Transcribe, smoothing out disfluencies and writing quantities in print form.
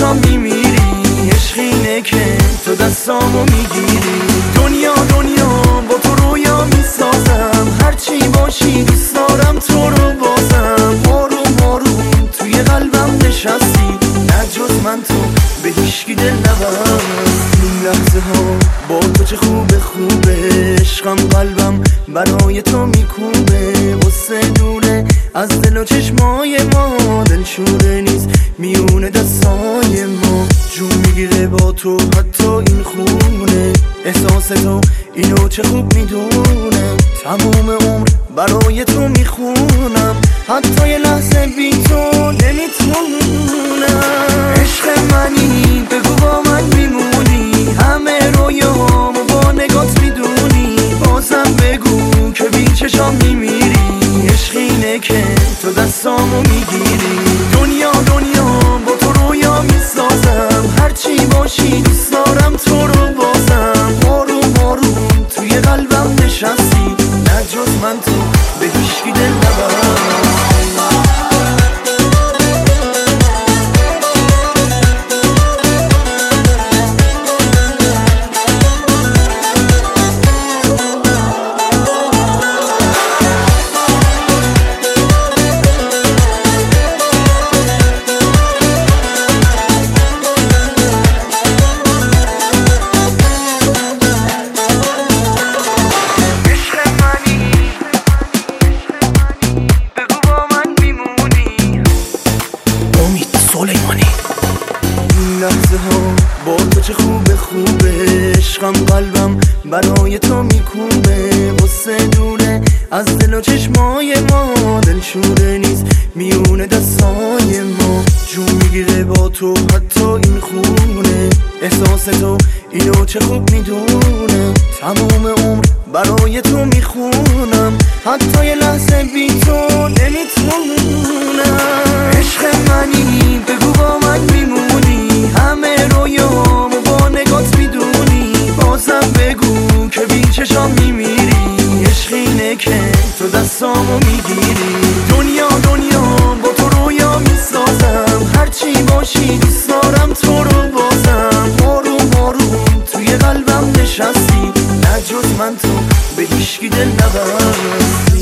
چشام میمیری، عشق اینه که تو دستامو میگیری. دنیا با تو رویا میسازم، هرچی باشی دوست دارم تو رو بازم. آروم توی قلبم نشستی، نه جز من تو به هیچکی دل نبستی. این لحظه ها با تو چه خوبه، عشقم قلبم برای تو میکوبه. غصه دوره از دل و چشمای ما، دلشوره نیست میونه دستای ما. جون میگیره با تو حتی این خونه، احساس تو اینو چه خوب میدونه. تموم عمر برای تو میخونم، حتی یه لحظه بی تو نمیتونم. عشق منی بگو با من میمونی، همه رویامو با نگات میدونی. بازم بگو که بی چشام میمیری، عشق اینه که تو دستامو میگیری. دنیا با تو رویا میسازم، هرچی باشی دوست دارم تو رو بازم. آروم توی قلبم نشستی، نه جز من تو به هیچکی دل نبستی. این لحظه ها با تو چه خوبه، عشقم قلبم برای تو میکوبه. غصه دوره از دل و چشمای ما، دلشوره نیست میونه دستای ما. جون میگیره با تو حتی این خونه، احساس تو اینو چه خوب میدونه. تموم عمر برای تو میخونم، حتی یه لحظه بی تو نمیتونم. عشق منی بگو با من میمونی، همه رویامو با نگات میدونی. بازم بگو که بی چشام میمیری، عشق اینه که تو دستامو میگیری. دنیا با تو رویا میسازم، هرچی باشی دوست دارم تو رو بازم. آروم توی قلبم نشستی، نه جز من تو به هیچکی دل نبستی.